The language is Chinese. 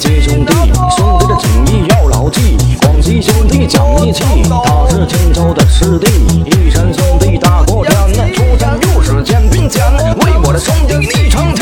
西兄弟，兄弟的情谊要牢记。广西兄弟讲义气，他是荆州的师弟。义山兄弟打过天，出战又是肩并肩，为我的兄弟立长